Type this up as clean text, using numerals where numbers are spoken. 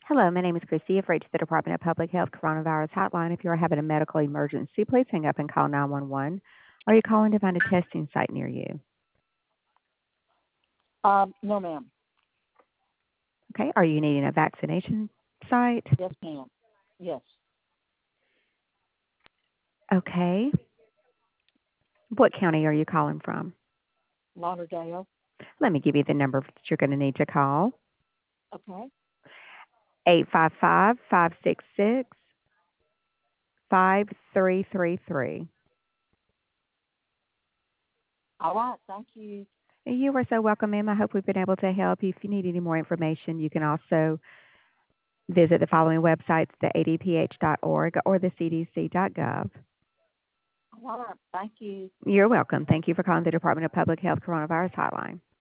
Hello, my name is Christy. You've reached the Department of Public Health Coronavirus Hotline. If you are having a medical emergency, please hang up and call 911. Are you calling to find a testing site near you? No, ma'am. Okay. Are you needing a vaccination site? Yes, ma'am. Yes. Okay. What county are you calling from? Lauderdale. Let me give you the number that you're going to need to call. Okay. 855-566-5333. All right. Thank you. You are so welcome, ma'am. I hope we've been able to help you. If you need any more information, you can also visit the following websites, the adph.org or the cdc.gov. All right. Thank you. You're welcome. Thank you for calling the Department of Public Health Coronavirus Hotline.